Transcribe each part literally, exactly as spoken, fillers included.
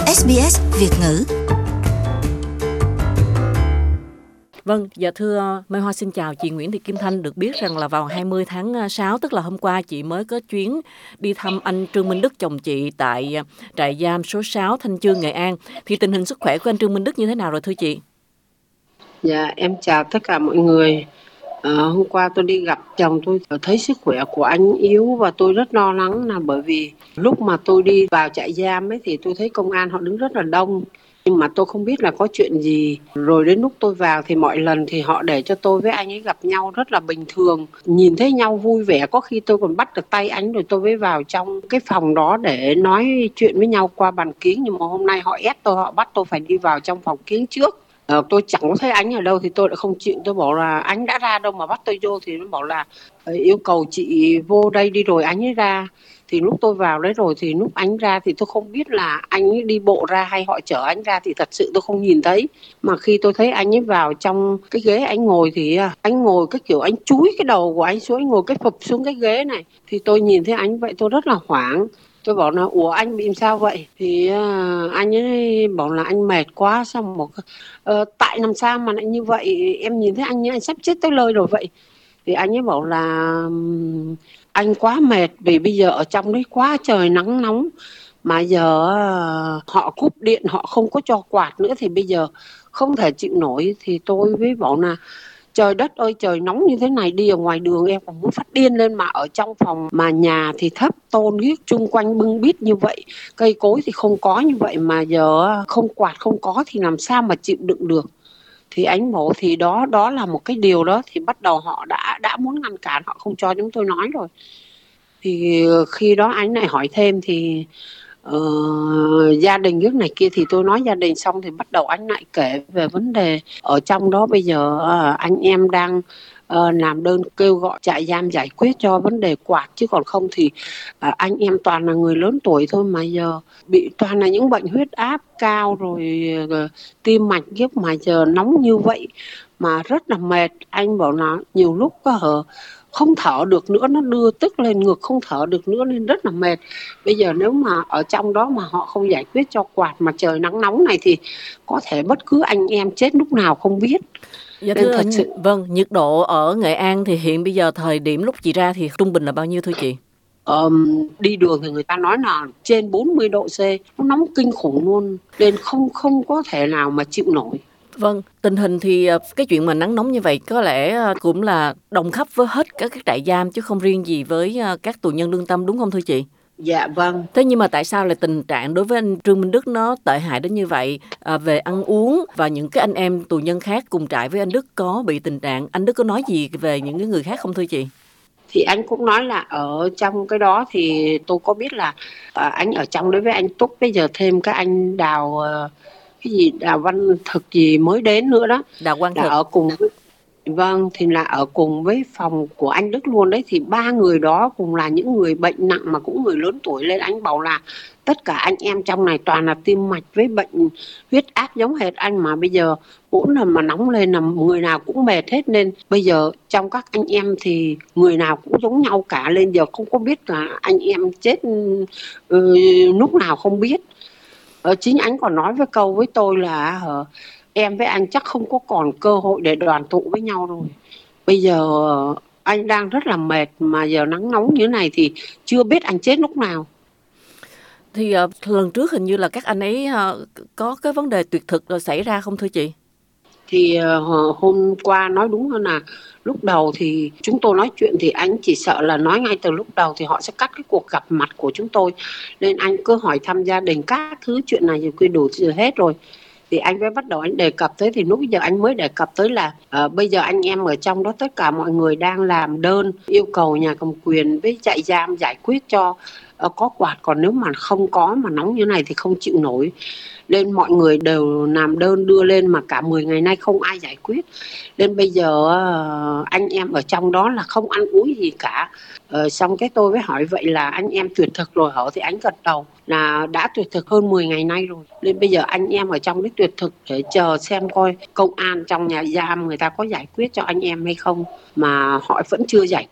ét bê ét Việt ngữ. Vâng, dạ thưa Mai Hoa xin chào chị Nguyễn Thị Kim Thanh. Được biết rằng là vào hai mươi tháng sáu, tức là hôm qua, chị mới có chuyến đi thăm anh Trương Minh Đức, chồng chị, tại trại giam số sáu Thanh Chương, Nghệ An. Thì tình hình sức khỏe của anh Trương Minh Đức như thế nào rồi thưa chị? Dạ em chào tất cả mọi người. À, hôm qua tôi đi gặp chồng tôi, thấy sức khỏe của anh yếu và tôi rất lo lắng, là bởi vì lúc mà tôi đi vào trại giam ấy thì tôi thấy công an họ đứng rất là đông, nhưng mà tôi không biết là có chuyện gì. Rồi đến lúc tôi vào thì mọi lần thì họ để cho tôi với anh ấy gặp nhau rất là bình thường, nhìn thấy nhau vui vẻ, có khi tôi còn bắt được tay anh rồi tôi mới vào trong cái phòng đó để nói chuyện với nhau qua bàn kiếng. Nhưng mà hôm nay họ ép tôi, họ bắt tôi phải đi vào trong phòng kiếng trước. Ờ, tôi chẳng có thấy anh ở đâu thì tôi đã không chịu. Tôi bảo là anh đã ra đâu mà bắt tôi vô, thì nó bảo là yêu cầu chị vô đây đi rồi anh ấy ra. Thì lúc tôi vào đấy rồi thì lúc anh ra thì tôi không biết là anh ấy đi bộ ra hay họ chở anh ra, thì thật sự tôi không nhìn thấy. Mà khi tôi thấy anh ấy vào trong cái ghế anh ngồi thì anh ngồi cái kiểu anh chúi cái đầu của anh xuống, anh ngồi cái phập xuống cái ghế này. Thì tôi nhìn thấy anh vậy tôi rất là hoảng. Tôi bảo là ủa anh bị sao vậy? Thì uh, anh ấy bảo là anh mệt quá. Xong một uh, tại làm sao mà lại như vậy, em nhìn thấy anh anh sắp chết tới nơi rồi vậy. Thì anh ấy bảo là um, anh quá mệt vì bây giờ ở trong đấy quá trời nắng nóng, mà giờ uh, họ cúp điện, họ không có cho quạt nữa thì bây giờ không thể chịu nổi. Thì tôi mới bảo là trời đất ơi, trời nóng như thế này đi ở ngoài đường em còn muốn phát điên lên, mà ở trong phòng mà nhà thì thấp tôn hiết, chung quanh bưng bít như vậy, cây cối thì không có như vậy, mà giờ không quạt không có thì làm sao mà chịu đựng được. Thì anh bảo thì đó đó là một cái điều đó, thì bắt đầu họ đã đã muốn ngăn cản, họ không cho chúng tôi nói rồi. Thì khi đó anh này hỏi thêm thì Uh, gia đình nước này kia, thì tôi nói gia đình xong thì bắt đầu anh lại kể về vấn đề ở trong đó. Bây giờ uh, anh em đang uh, làm đơn kêu gọi trại giam giải quyết cho vấn đề quạt, chứ còn không thì uh, anh em toàn là người lớn tuổi thôi, mà giờ bị toàn là những bệnh huyết áp cao rồi uh, tim mạch kiếp, mà giờ nóng như vậy mà rất là mệt. Anh bảo là nhiều lúc có uh, không thở được nữa, nó đưa tức lên ngực, không thở được nữa nên rất là mệt. Bây giờ nếu mà ở trong đó mà họ không giải quyết cho quạt, mà trời nắng nóng này thì có thể bất cứ anh em chết lúc nào không biết. Dạ thưa thật sự... Vâng, nhiệt độ ở Nghệ An thì hiện bây giờ thời điểm lúc chị ra thì trung bình là bao nhiêu thưa chị? Um, đi đường thì người ta nói là trên bốn mươi độ C, nó nóng kinh khủng luôn, nên không không có thể nào mà chịu nổi. Vâng, tình hình thì cái chuyện mà nắng nóng như vậy có lẽ cũng là đồng khắp với hết các cái trại giam, chứ không riêng gì với các tù nhân lương tâm, đúng không thưa chị? Dạ vâng. Thế nhưng mà tại sao lại tình trạng đối với anh Trương Minh Đức nó tệ hại đến như vậy? À, về ăn uống và những cái anh em tù nhân khác cùng trại với anh Đức có bị tình trạng, anh Đức có nói gì về những cái người khác không thưa chị? Thì anh cũng nói là ở trong cái đó thì tôi có biết là à, anh ở trong đấy với anh Túc, bây giờ thêm các anh Đào cái gì Đào Văn Thực gì mới đến nữa đó, Đào Quang là Thực ở cùng với, vâng thì là ở cùng với phòng của anh Đức luôn đấy. Thì ba người đó cùng là những người bệnh nặng mà cũng người lớn tuổi lên. Anh bảo là tất cả anh em trong này toàn là tim mạch với bệnh huyết áp giống hệt anh, mà bây giờ mỗi lần mà nóng lên là người nào cũng mệt hết, nên bây giờ trong các anh em thì người nào cũng giống nhau cả, lên giờ không có biết là anh em chết uh, lúc nào không biết. Ờ, chính anh còn nói với câu với tôi là uh, em với anh chắc không có còn cơ hội để đoàn tụ với nhau rồi. Bây giờ uh, anh đang rất là mệt, mà giờ nắng nóng như thế này thì chưa biết anh chết lúc nào. Thì uh, lần trước hình như là các anh ấy uh, có cái vấn đề tuyệt thực rồi xảy ra không thưa chị? Thì uh, hôm qua nói đúng hơn là lúc đầu thì chúng tôi nói chuyện thì anh chỉ sợ là nói ngay từ lúc đầu thì họ sẽ cắt cái cuộc gặp mặt của chúng tôi, nên anh cứ hỏi thăm gia đình các thứ, chuyện này thì quy đủ hết rồi. Thì anh mới bắt đầu anh đề cập tới, thì lúc bây giờ anh mới đề cập tới là uh, bây giờ anh em ở trong đó tất cả mọi người đang làm đơn yêu cầu nhà cầm quyền với trại giam giải quyết cho uh, có quạt, còn nếu mà không có mà nóng như này thì không chịu nổi. Nên mọi người đều làm đơn đưa lên mà cả mười ngày nay không ai giải quyết. Nên bây giờ uh, anh em ở trong đó là không ăn uống gì cả. Uh, xong cái tôi mới hỏi vậy là anh em tuyệt thực rồi hả? Thì anh gật đầu là đã tuyệt thực hơn mười ngày nay rồi. Nên bây giờ anh em ở trong đấy tuyệt thực để chờ xem coi công an trong nhà giam người ta có giải quyết cho anh em hay không, mà họ vẫn chưa giải quyết.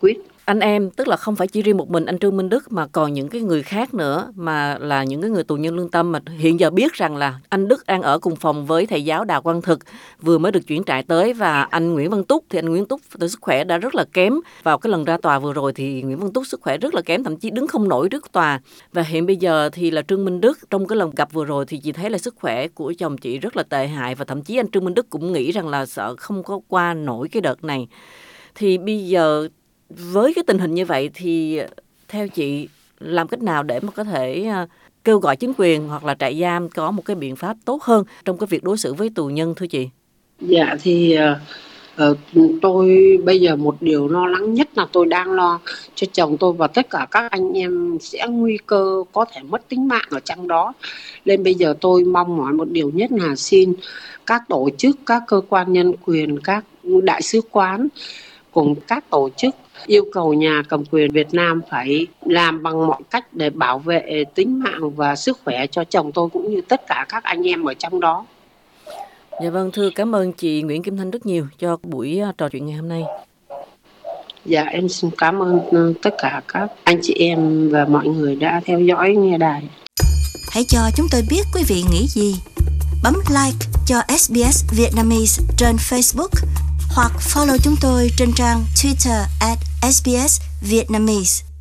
anh em, tức là không phải chỉ riêng một mình anh Trương Minh Đức mà còn những cái người khác nữa, mà là những cái người tù nhân lương tâm mà hiện giờ biết rằng là anh Đức đang ở cùng phòng với thầy giáo Đào Quang Thực, vừa mới được chuyển trại tới, và anh Nguyễn Văn Túc thì anh Nguyễn Túc từ sức khỏe đã rất là kém. Vào cái lần ra tòa vừa rồi thì Nguyễn Văn Túc sức khỏe rất là kém, thậm chí đứng không nổi trước tòa. Và hiện bây giờ thì là Trương Minh Đức, trong cái lần gặp vừa rồi thì chị thấy là sức khỏe của chồng chị rất là tệ hại, và thậm chí anh Trương Minh Đức cũng nghĩ rằng là sợ không có qua nổi cái đợt này. Thì bây giờ với cái tình hình như vậy thì theo chị làm cách nào để mà có thể kêu gọi chính quyền hoặc là trại giam có một cái biện pháp tốt hơn trong cái việc đối xử với tù nhân thưa chị? Dạ thì uh, tôi bây giờ một điều lo lắng nhất là tôi đang lo cho chồng tôi và tất cả các anh em sẽ nguy cơ có thể mất tính mạng ở trong đó. Nên bây giờ tôi mong mỏi một điều nhất là xin các tổ chức, các cơ quan nhân quyền, các đại sứ quán cùng các tổ chức yêu cầu nhà cầm quyền Việt Nam phải làm bằng mọi cách để bảo vệ tính mạng và sức khỏe cho chồng tôi cũng như tất cả các anh em ở trong đó. Dạ vâng, thưa cảm ơn chị Nguyễn Kim Thanh rất nhiều cho buổi trò chuyện ngày hôm nay. Dạ em xin cảm ơn tất cả các anh chị em và mọi người đã theo dõi nghe đài. Hãy cho chúng tôi biết quý vị nghĩ gì. Bấm like cho ét bê ét Vietnamese trên Facebook hoặc follow chúng tôi trên trang Twitter at ét bê ét Vietnamese.